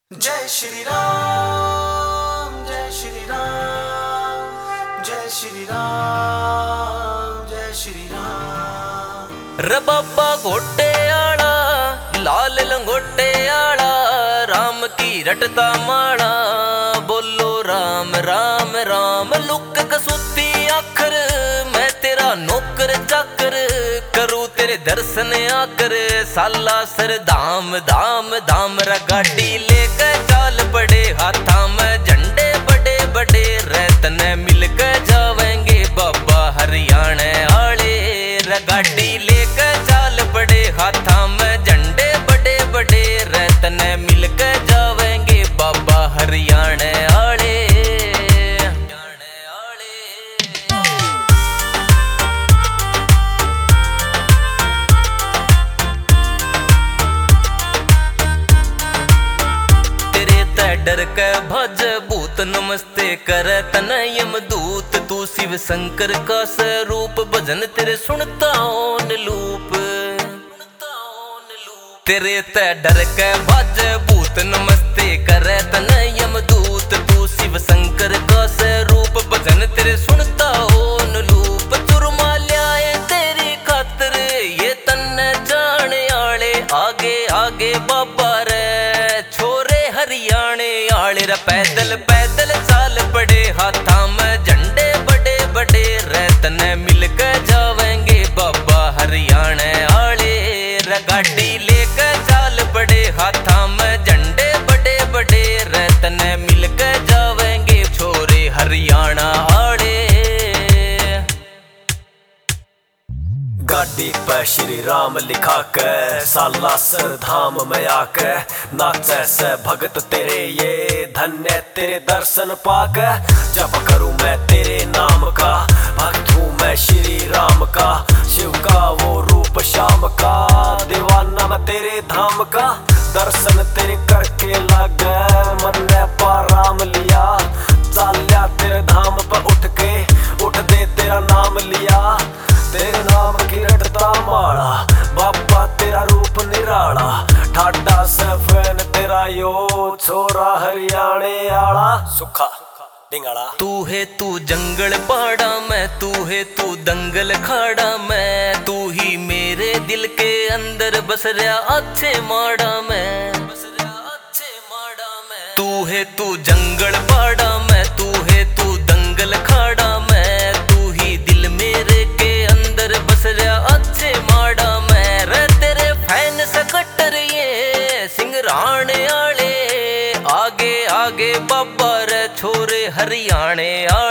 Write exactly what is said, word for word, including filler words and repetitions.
जय श्री राम जय श्री राम जय श्री राम जय श्री राम। रे बाबा घोटे आला लाल लंगोटे आला राम की रटता माला बोलो राम राम राम। लुक कसूती आखर मैं तेरा नौकर चाकर करूँ तेरे दर्शन आकर साला सर धाम धाम धाम। रा गाड़ी लेकर चाल पड़े हाथा में झंडे बड़े बड़े रतन मिलकर जावेंगे बाबा हरियाणा आले। रा गाड़ी लेकर चाल पड़े हाथा में झंडे बड़े बड़े रतन मिलकर जावेंगे बाबा हरियाणा आले। डर के भज भूत नमस्ते करे तन यम दूत तू शिव शंकर का स्वरूप भजन तेरे सुनता ओन लूप। तेरे ते डर के भज भूत नमस्ते करे तन यम दूत तू शिव शंकर का स्वरूप भजन तेरे सुनता ओन लूप। चुरमा ल्याए तेरी खातर ये तन जाने आले आगे आगे बाबा रे छोरे हरियाणे आले। रा पैदल पैदल चाल पड़े हाथा में झंडे बड़े बड़े रतन मिलकर जावेंगे बाबा हरियाणा आले। रा गाड़ी लेकर चाल पड़े हाथा में झंडे बड़े बड़े रतन मिलकर जावेंगे छोरे हरियाणा आले। गाड़ी पे श्री राम लिखा के साला सर धाम में आके नाचे से भगत तेरे ये धन्य तेरे दर्शन पाके। जब करूं मैं तेरे नाम का भक्त हूँ मैं श्री राम का शिव का वो रूप श्याम का दीवाना मैं तेरे धाम का। दर्शन तेरे करके लागे मन ने पाराम लिया चाल्या तेरे धाम पर उठ के उठ दे तेरा नाम लिया। तेरे नाम की रटता माला बाबा तेरा रूप निराला ठाडा सफेन तेरा यो छोरा हरियाणे आला सुखा डिंगाला। तू है तू जंगल पहाड़ा में तू है तू दंगल खाड़ा में तू ही मेरे दिल के अंदर बस रहा अच्छे माड़ा में। तू है तू जंगल पहाड़ा में तू है तू दंगल खाड़ा में तू ही दिल मेरे के अंदर बस रहा अच्छे माड़ा में। रे तेरे फैन सकटर ये सिंगराने आले आगे आगे बाबा रे छोरे हरियाणे आले।